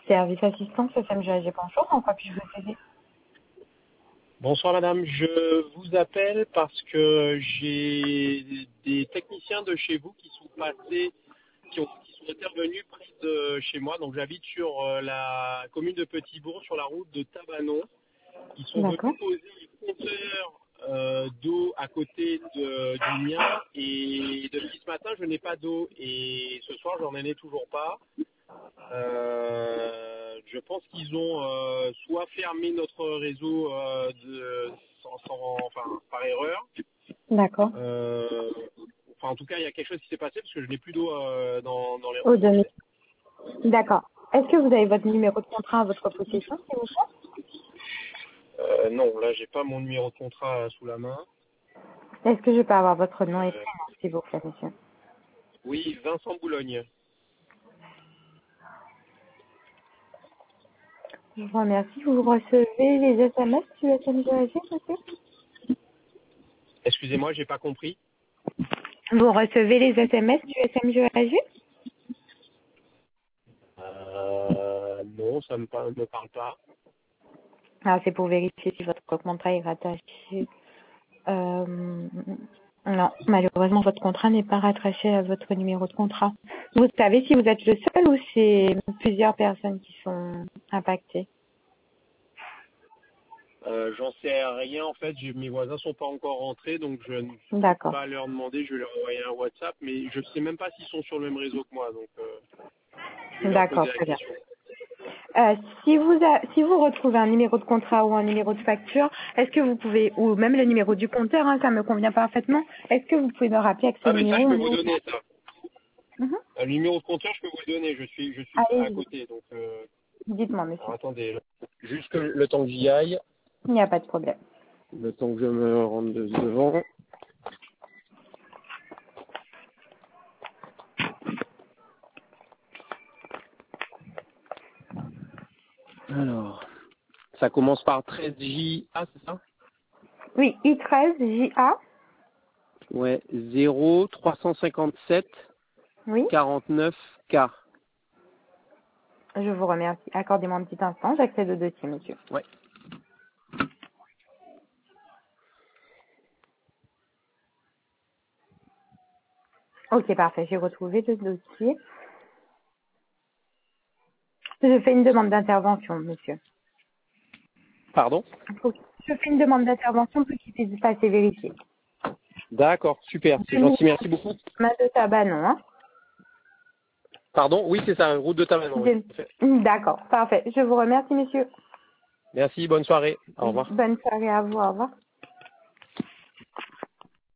Service assistance FMGAG, bonjour, en quoi puis-je vous aider? Bonsoir madame, je vous appelle parce que j'ai des techniciens de chez vous qui sont passés, qui sont intervenus près de chez moi. Donc j'habite sur la commune de Petit-Bourg, sur la route de Tabanon. Ils sont D'accord. venus poser les compteurs d'eau à côté du mien et depuis ce matin je n'ai pas d'eau et ce soir j'en ai toujours pas. Je pense qu'ils ont soit fermé notre réseau enfin, par erreur. D'accord. Enfin, en tout cas, il y a quelque chose qui s'est passé parce que je n'ai plus d'eau dans les Au robinet. D'accord. Est-ce que vous avez votre numéro de contrat à votre possession, s'il vous plaît? Non, là, j'ai pas mon numéro de contrat sous la main. Est-ce que je peux avoir votre nom et prénom, s'il vous plaît, monsieur? Oui, Vincent Boulogne. Je vous remercie. Vous recevez les SMS du FMGAG, monsieur? Excusez-moi, j'ai pas compris. Vous recevez les SMS du FMGAG? Non, ça me parle pas. Alors, c'est pour vérifier si votre contrat est rattaché. Euh, non, malheureusement, votre contrat n'est pas rattaché à votre numéro de contrat. Vous savez si vous êtes le seul ou c'est plusieurs personnes qui sont impactées? J'en sais rien en fait, mes voisins sont pas encore rentrés, donc je ne peux D'accord. pas leur demander, je vais leur envoyer un WhatsApp, mais je sais même pas s'ils sont sur le même réseau que moi, donc je vais leur D'accord, poser la très bien. question. Si vous retrouvez un numéro de contrat ou un numéro de facture, est-ce que vous pouvez, ou même le numéro du compteur, hein, ça me convient parfaitement, est-ce que vous pouvez me rappeler avec ce Ah mais ça je numéro? peux vous donner ça. Mhm. Le numéro de compteur je peux vous le donner, je suis à Allez-y, côté, donc dites-moi, alors, monsieur. attendez, juste que le temps que j'y aille, Il n'y a pas de problème. le temps que je me rende devant. Alors, ça commence par 13JA, c'est ça? Oui, I13JA, Ouais, 0357 oui, 49K. je vous remercie. Accordez-moi un petit instant, j'accède au dossier, monsieur. Ouais. Ok, parfait, j'ai retrouvé le dossier. Je fais une demande d'intervention, monsieur. Pardon? Je fais une demande d'intervention pour qu'il puisse passer vérifier. D'accord, super, c'est gentil, merci beaucoup. De Tabanon, hein. Pardon? Oui, c'est ça, route de Tabanon, oui. D'accord, parfait. Je vous remercie, monsieur. Merci, bonne soirée. Au revoir. Bonne soirée à vous, au revoir.